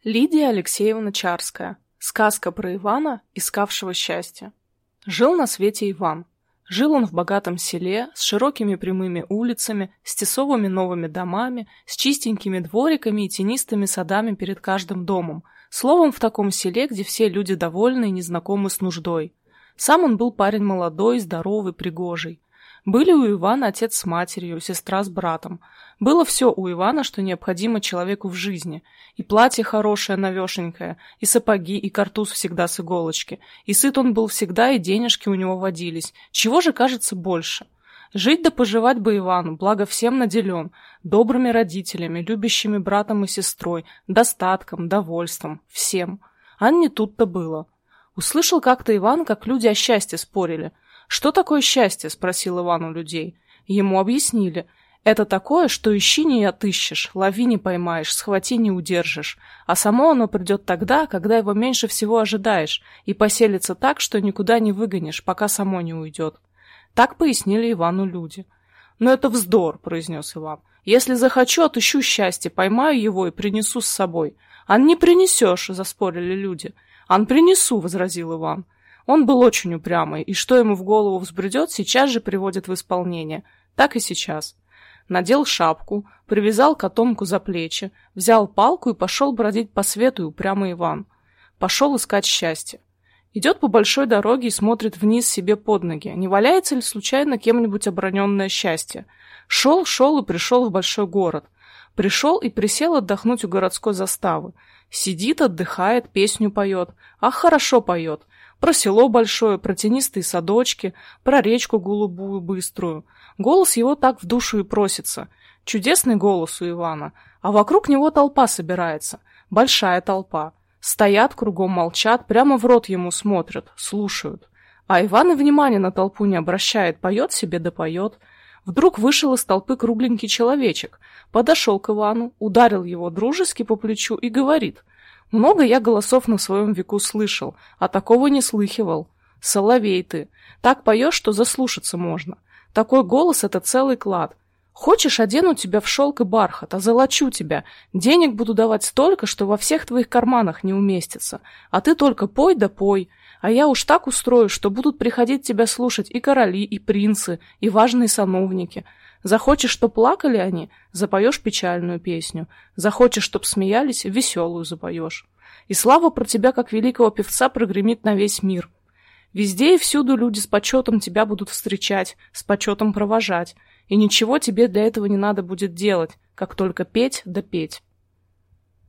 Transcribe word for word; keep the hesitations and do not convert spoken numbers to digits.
Лидия Алексеевна Чарская. Сказка про Ивана, искавшего счастья. Жил на свете Иван. Жил он в богатом селе, с широкими прямыми улицами, с тесовыми новыми домами, с чистенькими двориками и тенистыми садами перед каждым домом. Словом, в таком селе, где все люди довольны и не знакомы с нуждой. Сам он был парень молодой, здоровый, пригожий. Были у Ивана отец с матерью, сестра с братом. Было все у Ивана, что необходимо человеку в жизни. И платье хорошее, навешенькое, и сапоги, и картуз всегда с иголочки. И сыт он был всегда, и денежки у него водились. Чего же, кажется, больше? Жить да поживать бы Ивану, благо всем наделен, добрыми родителями, любящими братом и сестрой, достатком, довольством, всем. А не тут-то было. Услышал как-то Иван, как люди о счастье спорили. «Что такое счастье?» — спросил Иван у людей. Ему объяснили. «Это такое, что ищи не отыщешь, лови не поймаешь, схвати не удержишь. А само оно придет тогда, когда его меньше всего ожидаешь, и поселится так, что никуда не выгонишь, пока само не уйдет». Так пояснили Ивану люди. «Но это вздор», — произнес Иван. «Если захочу, отыщу счастье, поймаю его и принесу с собой». «Ан не принесешь», — заспорили люди. «Ан принесу», — возразил Иван. Он был очень упрямый, и что ему в голову взбредет, сейчас же приводит в исполнение. Так и сейчас. Надел шапку, привязал котомку за плечи, взял палку и пошел бродить по свету упрямый Иван. Пошел искать счастье. Идет по большой дороге и смотрит вниз себе под ноги, не валяется ли случайно кем-нибудь оброненное счастье. Шел, шел и пришел в большой город. Пришел и присел отдохнуть у городской заставы. Сидит, отдыхает, песню поет. Ах, хорошо поет. Про село большое, про тенистые садочки, про речку голубую быструю. Голос его так в душу и просится. Чудесный голос у Ивана. А вокруг него толпа собирается. Большая толпа. Стоят кругом, молчат, прямо в рот ему смотрят, слушают. А Иван и внимания на толпу не обращает, поет себе да поет. Вдруг вышел из толпы кругленький человечек. Подошел к Ивану, ударил его дружески по плечу и говорит: «Много я голосов на своем веку слышал, а такого не слыхивал. Соловей ты, так поешь, что заслушаться можно. Такой голос — это целый клад. Хочешь, одену тебя в шелк и бархат, озолочу тебя, денег буду давать столько, что во всех твоих карманах не уместится. А ты только пой да пой, а я уж так устрою, что будут приходить тебя слушать и короли, и принцы, и важные сановники. Захочешь, чтоб плакали они, запоешь печальную песню. Захочешь, чтоб смеялись, веселую запоешь. И слава про тебя, как великого певца, прогремит на весь мир. Везде и всюду люди с почетом тебя будут встречать, с почетом провожать, и ничего тебе для этого не надо будет делать, как только петь да петь».